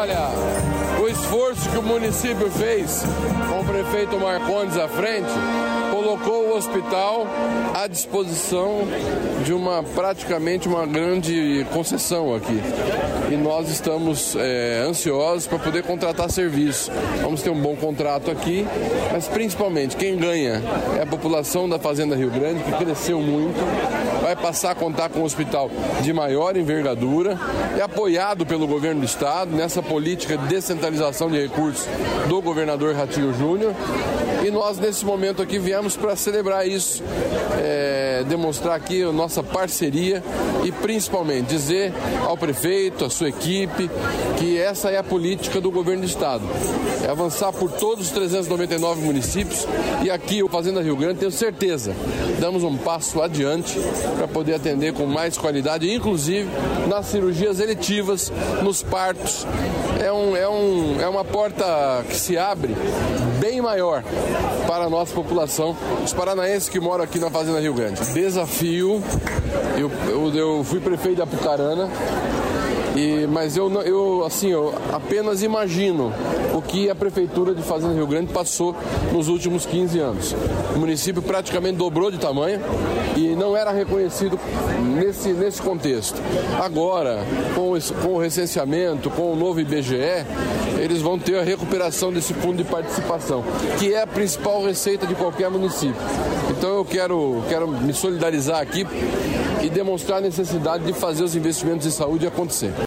Olha, o esforço que o município fez com o prefeito Marcondes à frente colocou o hospital à disposição de praticamente uma grande concessão aqui. E nós estamos ansiosos para poder contratar serviço. Vamos ter um bom contrato aqui, mas principalmente quem ganha é a população da Fazenda Rio Grande, que cresceu muito, vai passar a contar com um hospital de maior envergadura, é apoiado pelo governo do estado nessa política de descentralização de recursos do governador Ratinho Júnior. E nós, nesse momento aqui, viemos para celebrar isso, demonstrar aqui a nossa parceria e, principalmente, dizer ao prefeito, à sua equipe, que essa é a política do governo do estado. É avançar por todos os 399 municípios e aqui, o Fazenda Rio Grande, tenho certeza, damos um passo adiante para poder atender com mais qualidade, inclusive nas cirurgias eletivas, nos partos. É uma porta que se abre bem maior para a nossa população, os paranaenses que moram aqui na Fazenda Rio Grande. Desafio, eu fui prefeito de Apucarana, mas eu apenas imagino o que a Prefeitura de Fazenda Rio Grande passou nos últimos 15 anos. O município praticamente dobrou de tamanho e não era reconhecido nesse contexto. Agora, com o recenseamento, com o novo IBGE, eles vão ter a recuperação desse fundo de participação, que é a principal receita de qualquer município. Então eu quero me solidarizar aqui e demonstrar a necessidade de fazer os investimentos em saúde acontecer.